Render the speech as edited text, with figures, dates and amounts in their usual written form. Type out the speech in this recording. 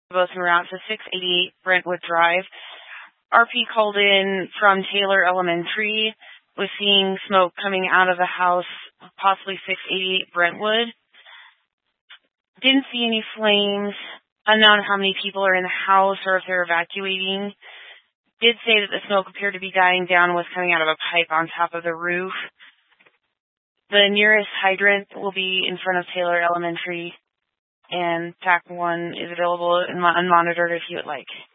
both en route to 688 Brentwood Drive. RP called in from Taylor Elementary, was seeing smoke coming out of the house, possibly 688 Brentwood. Didn't see any flames. Unknown how many people are in the house or if they're evacuating. Did say that the smoke appeared to be dying down and was coming out of a pipe on top of the roof. The nearest hydrant will be in front of Taylor Elementary, and TAC 1 is available and unmonitored if you would like.